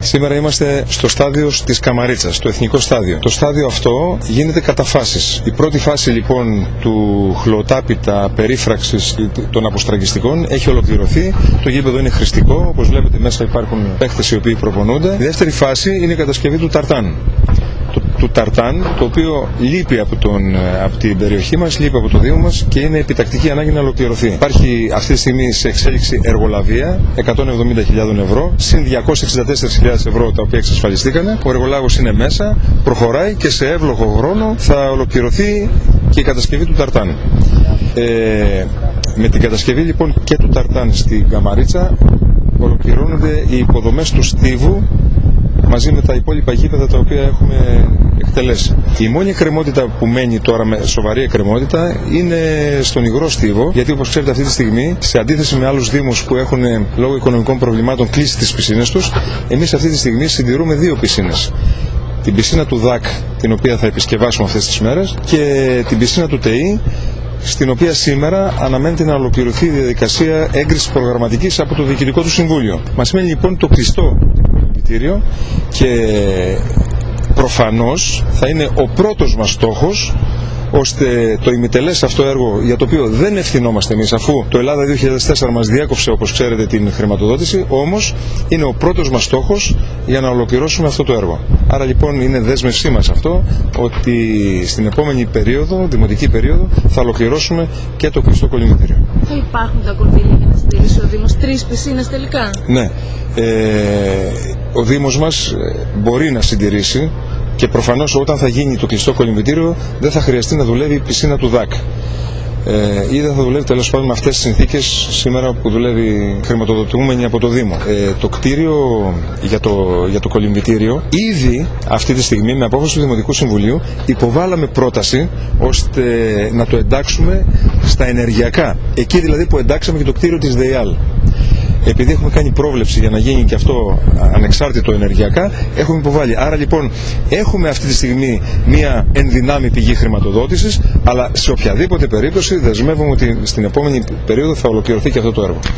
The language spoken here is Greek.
Σήμερα είμαστε στο στάδιο της Καμαρίτσας, το εθνικό στάδιο. Το στάδιο αυτό γίνεται κατά φάσεις. Η πρώτη φάση λοιπόν του χλωοτάπητα περίφραξης των αποστραγγιστικών έχει ολοκληρωθεί. Το γήπεδο είναι χρηστικό, όπως βλέπετε μέσα υπάρχουν παίχτες οι οποίοι προπονούνται. Η δεύτερη φάση είναι η κατασκευή του ταρτάν. Του ταρτάν, το οποίο λείπει από την περιοχή μας, λείπει από το Δήμο μας και είναι επιτακτική ανάγκη να ολοκληρωθεί. Υπάρχει αυτή τη στιγμή σε εξέλιξη εργολαβία 170.000 ευρώ, συν 264.000 ευρώ τα οποία εξασφαλιστήκανε. Ο εργολάβος είναι μέσα, προχωράει και σε εύλογο χρόνο θα ολοκληρωθεί και η κατασκευή του ταρτάν. Με την κατασκευή λοιπόν και του ταρτάν στην Καμαρίτσα ολοκληρώνονται οι υποδομές του στίβου μαζί με τα υπόλοιπα γήπεδα τα οποία έχουμε εκτελέσει. Η μόνη εκκρεμότητα που μένει τώρα με σοβαρή εκκρεμότητα είναι στον υγρό στίβο, γιατί όπως ξέρετε αυτή τη στιγμή, σε αντίθεση με άλλους δήμους που έχουν λόγω οικονομικών προβλημάτων κλείσει τις πισίνες τους, εμείς αυτή τη στιγμή συντηρούμε δύο πισίνες. Την πισίνα του ΔΑΚ, την οποία θα επισκευάσουμε αυτές τις μέρες, και την πισίνα του ΤΕΗ, στην οποία σήμερα αναμένεται να ολοκληρωθεί η διαδικασία έγκρισης προγραμματικής από το Διοικητικό του Συμβούλιο. Μας μένει λοιπόν το κλειστό και προφανώς θα είναι ο πρώτος μας στόχος ώστε το ημιτελές αυτό έργο, για το οποίο δεν ευθυνόμαστε εμείς, αφού το Ελλάδα 2004 μας διάκοψε όπως ξέρετε την χρηματοδότηση, όμως είναι ο πρώτος μας στόχος για να ολοκληρώσουμε αυτό το έργο. Άρα λοιπόν είναι δέσμευσή μας αυτό ότι στην επόμενη περίοδο, δημοτική περίοδο, θα ολοκληρώσουμε και το κλειστό κολυμβητήριο. Θα υπάρχουν τα κονδύλια για να συντηρήσει ο Δήμος 3 πισίνες τελικά? Ναι. Ο Δήμος μας μπορεί να συντηρήσει και προφανώς όταν θα γίνει το κλειστό κολυμβητήριο δεν θα χρειαστεί να δουλεύει η πισίνα του ΔΑΚ. Ή δεν θα δουλεύει τέλος πάντων με αυτές τις συνθήκες σήμερα που δουλεύει χρηματοδοτούμενη από το Δήμο. Το κτίριο για το κολυμβητήριο ήδη αυτή τη στιγμή με απόφαση του Δημοτικού Συμβουλίου υποβάλαμε πρόταση ώστε να το εντάξουμε στα ενεργειακά. Εκεί δηλαδή που εντάξαμε και το κτίριο της ΔΕΙΑΛ. Επειδή έχουμε κάνει πρόβλεψη για να γίνει και αυτό ανεξάρτητο ενεργειακά, έχουμε υποβάλει. Άρα λοιπόν έχουμε αυτή τη στιγμή μία ενδυνάμει πηγή χρηματοδότησης, αλλά σε οποιαδήποτε περίπτωση δεσμεύομαι ότι στην επόμενη περίοδο θα ολοκληρωθεί και αυτό το έργο.